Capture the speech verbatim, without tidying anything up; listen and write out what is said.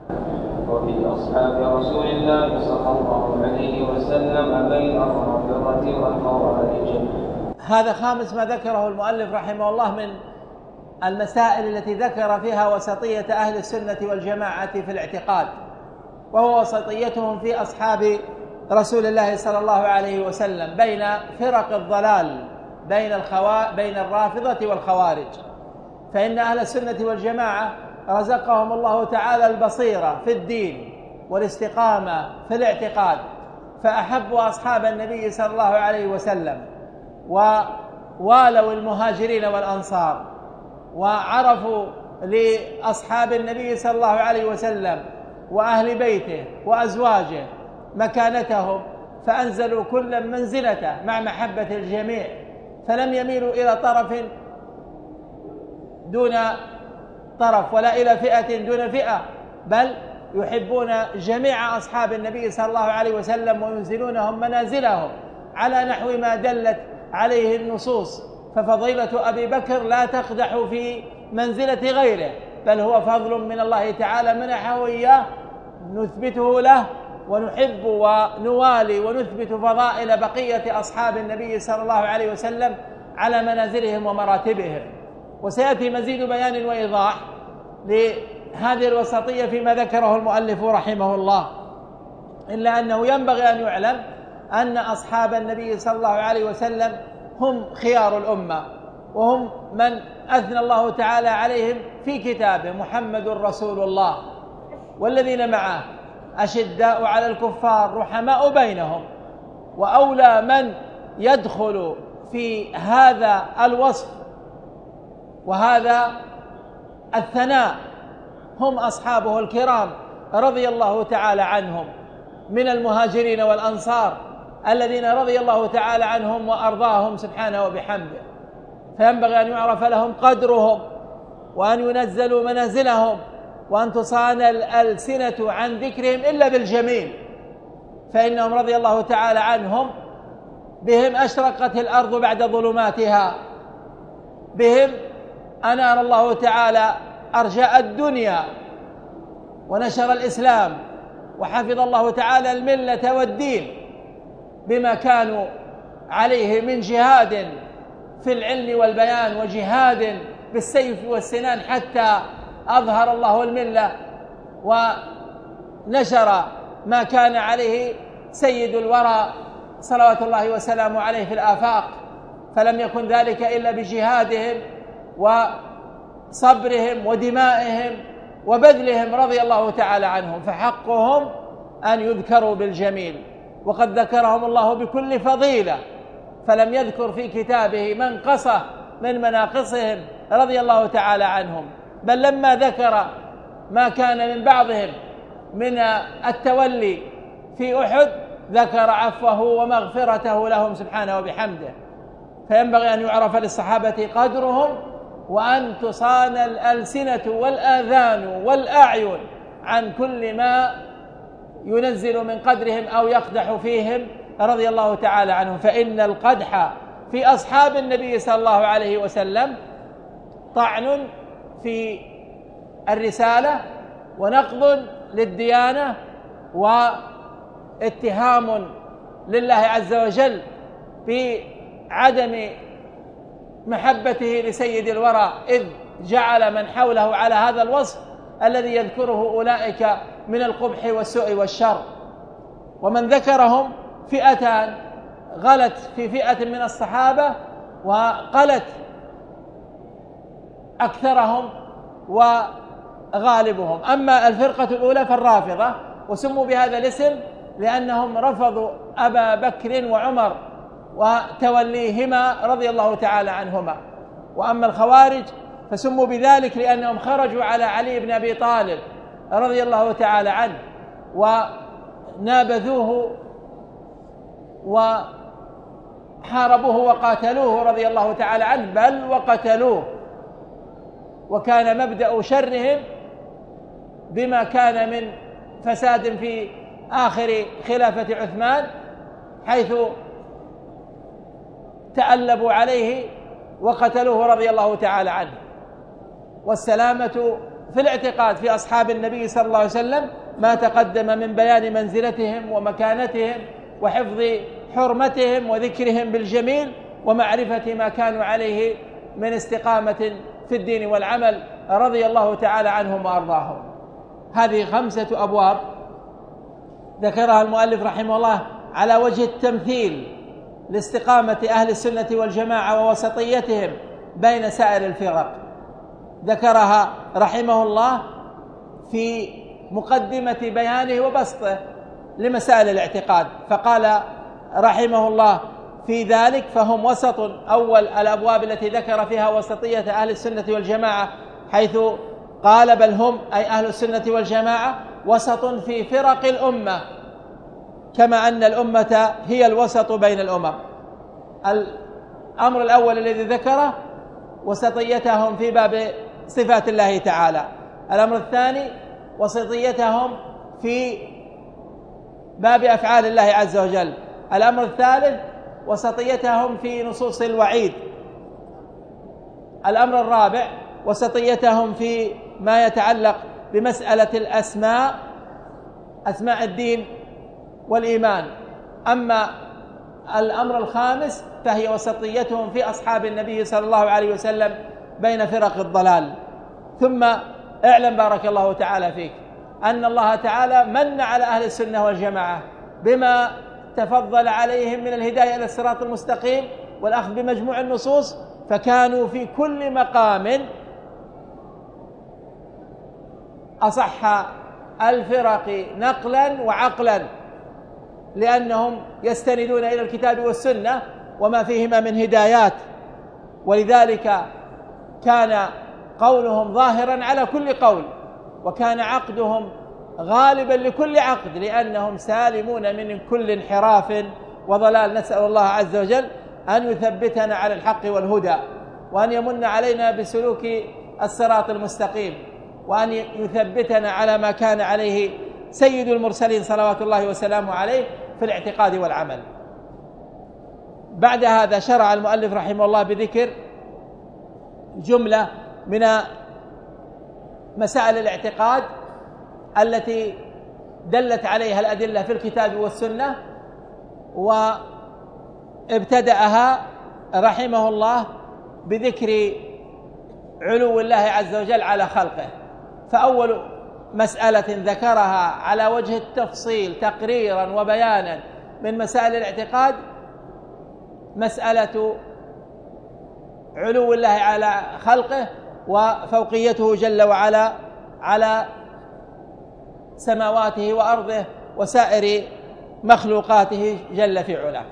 وفي أصحاب رسول الله صلى الله عليه وسلم بين الرافضة والخوارج. هذا خامس ما ذكره المؤلف رحمه الله من المسائل التي ذكر فيها وسطية أهل السنة والجماعة في الاعتقاد، وهو وسطيتهم في أصحاب رسول الله صلى الله عليه وسلم بين فرق الضلال، بين الخوا... بين الرافضة والخوارج. فإن أهل السنة والجماعة رزقهم الله تعالى البصيرة في الدين والاستقامة في الاعتقاد، فأحبوا أصحاب النبي صلى الله عليه وسلم ووالوا المهاجرين والأنصار، وعرفوا لأصحاب النبي صلى الله عليه وسلم وأهل بيته وأزواجه مكانتهم، فأنزلوا كل منزلته مع محبة الجميع، فلم يميلوا إلى طرف دون طرف ولا إلى فئة دون فئة، بل يحبون جميع أصحاب النبي صلى الله عليه وسلم وينزلونهم منازلهم على نحو ما دلت عليه النصوص. ففضيلة أبي بكر لا تقدح في منزلة غيره، بل هو فضل من الله تعالى منحه إياه، نثبته له ونحب ونوالي ونثبت فضائل بقية أصحاب النبي صلى الله عليه وسلم على منازلهم ومراتبهم. وسيأتي مزيد بيان وإيضاح لهذه الوسطية فيما ذكره المؤلف رحمه الله، إلا أنه ينبغي أن يعلم أن أصحاب النبي صلى الله عليه وسلم هم خيار الأمة، وهم من أثنى الله تعالى عليهم في كتابه: محمد رسول الله والذين معه أشداء على الكفار رحماء بينهم. وأولى من يدخل في هذا الوصف وهذا الثناء هم أصحابه الكرام رضي الله تعالى عنهم من المهاجرين والأنصار، الذين رضي الله تعالى عنهم وأرضاهم سبحانه وبحمده. فينبغي أن يعرف لهم قدرهم، وأن ينزلوا منازلهم، وأن تصان الألسنة عن ذكرهم إلا بالجميل، فإنهم رضي الله تعالى عنهم بهم أشرقت الأرض بعد ظلماتها، بهم أنار الله تعالى أرجاء الدنيا ونشر الإسلام، وحفظ الله تعالى الملة والدين بما كانوا عليه من جهاد في العلم والبيان، وجهاد بالسيف والسنان، حتى أظهر الله الملة ونشر ما كان عليه سيد الورى صلوات الله وسلامه عليه في الآفاق. فلم يكن ذلك إلا بجهادهم وصبرهم ودمائهم وبذلهم رضي الله تعالى عنهم، فحقهم أن يذكروا بالجميل. وقد ذكرهم الله بكل فضيلة، فلم يذكر في كتابه منقصة من مناقصهم رضي الله تعالى عنهم، بل لما ذكر ما كان من بعضهم من التولي في أحد ذكر عفوه ومغفرته لهم سبحانه وبحمده. فينبغي أن يعرف للصحابة قدرهم، وأن تصان الألسنة والآذان والأعين عن كل ما ينزل من قدرهم أو يقدح فيهم رضي الله تعالى عنهم. فإن القدح في أصحاب النبي صلى الله عليه وسلم طعن في الرسالة ونقض للديانة واتهام لله عز وجل بعدم محبته لسيد الورى، إذ جعل من حوله على هذا الوصف الذي يذكره أولئك من القبح والسوء والشر. ومن ذكرهم فئتان: غلت في فئة من الصحابة وقلت أكثرهم وغالبهم. أما الفرقة الأولى فالرافضة، وسموا بهذا الاسم لأنهم رفضوا أبا بكر وعمر وتوليهما رضي الله تعالى عنهما. وأما الخوارج فسموا بذلك لأنهم خرجوا على علي بن أبي طالب رضي الله تعالى عنه ونابذوه وحاربوه وقاتلوه رضي الله تعالى عنه، بل وقتلوه. وكان مبدأ شرهم بما كان من فساد في آخر خلافة عثمان، حيث تألبوا عليه وقتلوه رضي الله تعالى عنه. والسلامة في الاعتقاد في أصحاب النبي صلى الله عليه وسلم ما تقدم من بيان منزلتهم ومكانتهم وحفظ حرمتهم وذكرهم بالجميل ومعرفة ما كانوا عليه من استقامة في الدين والعمل رضي الله تعالى عنهم وأرضاهم. هذه خمسة أبواب ذكرها المؤلف رحمه الله على وجه التمثيل لاستقامة أهل السنة والجماعة ووسطيتهم بين سائر الفرق. ذكرها رحمه الله في مقدمة بيانه وبسطه لمسائل الاعتقاد، فقال رحمه الله في ذلك فهم وسط. أول الأبواب التي ذكر فيها وسطية أهل السنة والجماعة حيث قال بل هم أي أهل السنة والجماعة وسط في فرق الأمة، كما أن الأمة هي الوسط بين الأمم. الأمر الأول الذي ذكره وسطيتهم في باب صفات الله تعالى. الأمر الثاني وسطيتهم في باب أفعال الله عز وجل. الأمر الثالث وسطيتهم في نصوص الوعيد. الأمر الرابع وسطيتهم في ما يتعلق بمسألة الأسماء، أسماء الدين والإيمان. أما الأمر الخامس فهي وسطيتهم في أصحاب النبي صلى الله عليه وسلم بين فرق الضلال. ثم اعلم بارك الله تعالى فيك أن الله تعالى من على أهل السنة والجماعة بما تفضل عليهم من الهداية إلى الصراط المستقيم والأخذ بمجموع النصوص، فكانوا في كل مقام أصح الفرق نقلا وعقلا، لأنهم يستندون إلى الكتاب والسنة وما فيهما من هدايات، ولذلك كان قولهم ظاهرا على كل قول، وكان عقدهم غالبا لكل عقد، لأنهم سالمون من كل انحراف وضلال. نسأل الله عز وجل أن يثبتنا على الحق والهدى، وأن يمن علينا بسلوك الصراط المستقيم، وأن يثبتنا على ما كان عليه سيد المرسلين صلوات الله وسلامه عليه في الاعتقاد والعمل. بعد هذا شرع المؤلف رحمه الله بذكر جملة من مسائل الاعتقاد التي دلت عليها الأدلة في الكتاب والسنة، وابتدأها رحمه الله بذكر علو الله عز وجل على خلقه. فأول مسألة ذكرها على وجه التفصيل تقريرا وبيانا من مسائل الاعتقاد مسألة علو الله على خلقه وفوقيته جل وعلا على سماواته وأرضه وسائر مخلوقاته جل في علاه.